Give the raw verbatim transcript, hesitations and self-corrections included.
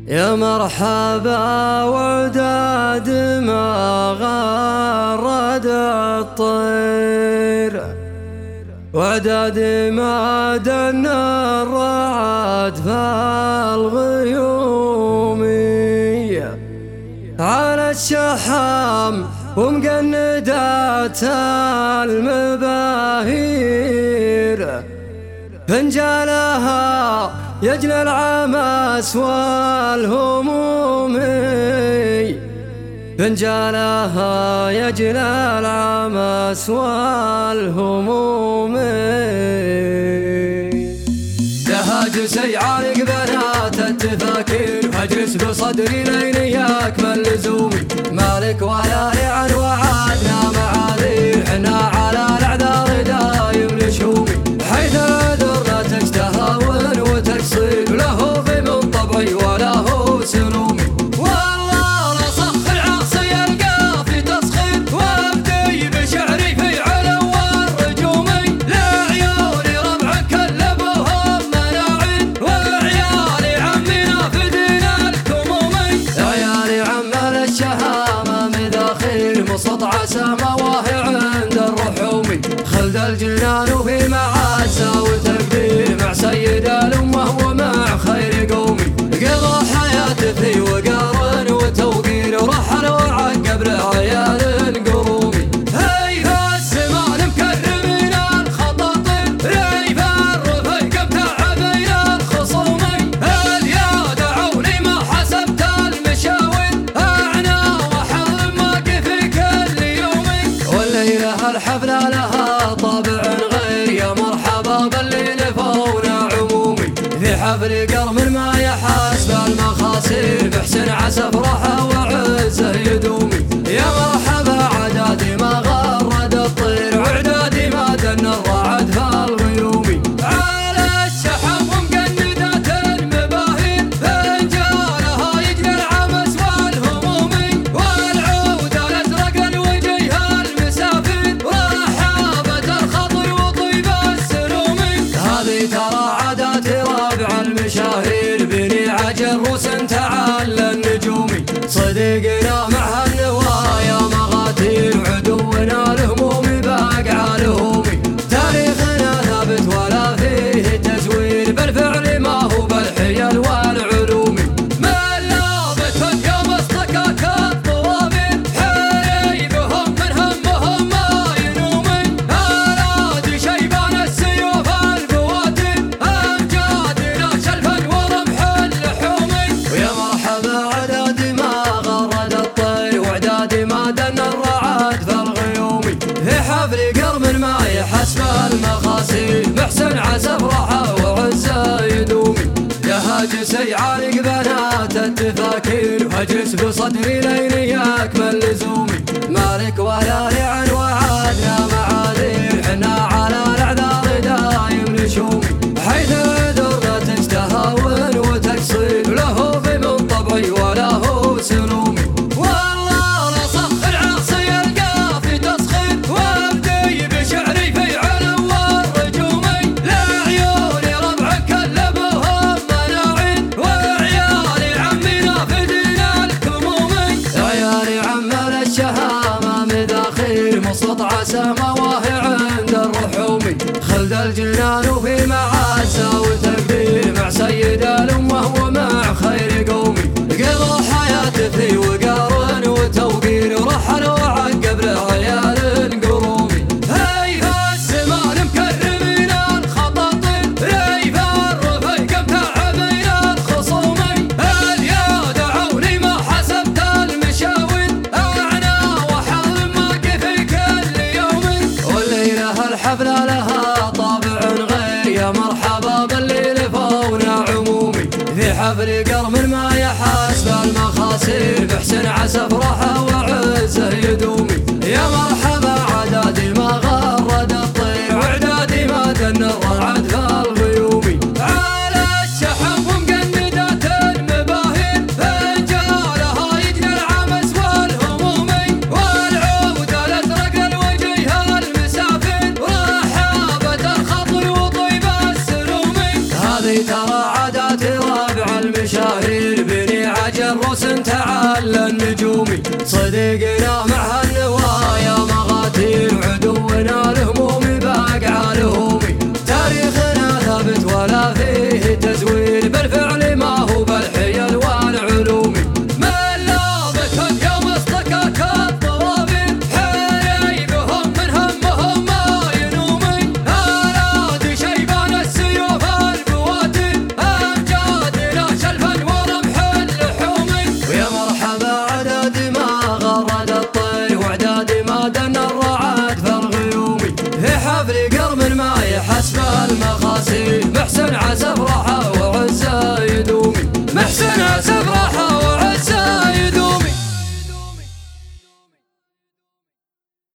يا مرحبا وداد ما غرد الطير، وداد ما دن الرعد فالغيوم، على الشحام ومقندات المباهير، فنجالها يجنى العمس والهموم، فنجالها يجنى العمس والهموم. لهاجس يعانق بنات التفاكير، هجس بصدري لين يكمل لزومي، مالك ولا عن وعدنا معاذير، حنا على الاعذار دايم لشومي، حيث العذر لا تجتهون وتقصير، له في من طبعي ولا هو سلومي، والله لا صخر عصي القى في تسخير، وابدي بشعري في علو الرجومي، لعيوني ربع كلبهم مناعين، وعيالي عمنا في دين الكمومي، عيالي عم الشهامة مداخيل مستطعس مواهي عند الرحومي، خلد الجنان وفي معزة وتقدير، مع سيد الأمة ومع خير قومي، قضى حياته في وقار وتوقير، ورحل وعقب لعيال قرومي، هيف الزمان مكرمين الخطاطير، ريف الرفيق متعبين الخصومي، اليا دعوني ما حسبت المشاوير، أعنى وحرم واقف في كل يومي، والليلة الحفلة لها طابع غير، يا مرحبا باللي نفونا عمومي، في حفل قرم ما يحاسب المخاسير، بحسن عسى فرحه وعزه يدومي، يا مرحبا عدادي ما غرد الطير، وعدادي ما دن الرعد فالغيومي، على الشحم ومقندات المباهير، فنجالها يجنى العمس والهمومي، والعود الازرق الوجيه المسافر، ورحابة الخطر وطيب السلومي، هذه ترى عادات رابع المشاهير، بني عجل روس تعالى النجومي، صديقنا معها النوايا مغاتير، عدونا الهموم باقع الهومي، تاريخنا ثابت ولا فيه تزوير، بالفعل ما هو بالحيل والعلوم، ملابة يوم اصطكاك الطوابير، حريبهم من همهم ما ينومي، أراد شيبان السيوف البواتير، أمجادنا شلفا ورمح اللحومي، ويا مرحبا عدادي ما غرد الطير، وعدادي ما دن الرعد فالغيومي، في حفل قرم ما يحسب المخاسير، بحسن عسى فرحه وعزه يدومي، يا هاجس يعانق بنات التفاكير، وهجس بصدري لين يكمل لزومي، مالك ولا عن وعدنا معاذير، حنا على الاعذار دايم لشومي، حيث العذر لا تجتهون وتقصير، له في من طبعي ولا هو سلومي، والله لا صخر عصي القى في تسخير، وابدي بشعري في علو الرجومي، لعيوني ربع كلبهم مناعين، وعيالي عمنا في دين الكمومي، عيالي عم الشهامة مداخيل مستطعس مواهي عند الرحومي، خلد الجنان وفي معزة وتقدير، مع سيد الأمة ومع خير قومي، قضى حياته في وقار وتوقير، ورحل وعقب لعيال قرومي، هيف الزمان مكرمين الخطاطير، ريف الرفيق متعبين الخصومي، اليا دعوني ما حسبت المشاوير، أعنى وحرم واقف في كل يومي، والليلة الحفلة لها طابع غير، يا مرحبا باللي لفونا عمومي، في حفل قرم ما يحاسب المخاسير، بحسن عسى فرحه وعزه يدومي، يا مرحبا عدادي ما غرد الطير، وعدادي ما دن الرعد فالغيومي، على الشحم ومقندات المباهير، فنجالها يجنى العمس والهمومي، والعود الازرق الوجيه المسافر، ورحابة الخطر وطيب السلومي، هذه ترى عادات رابع المشاهير، بني دروس تعالى النجومي صديقنا مع هالنوايا مغاتير وعدونا الهموم باقع الهومي تاريخنا ثابت ولا فيه تزوير بالفعل ما هو بالحيل والعلوم من لابد يوم اصطكاك الطوابين حري بهم من همهم ما ينومي هالادي شيبان السيوف البواتي امجادنا شلفا ورمح اللحومي ويا مرحبا عداد ما غرد الطير وعداد ما دن الرعد فرغ يومي في حفل قرم ما يحسب المخ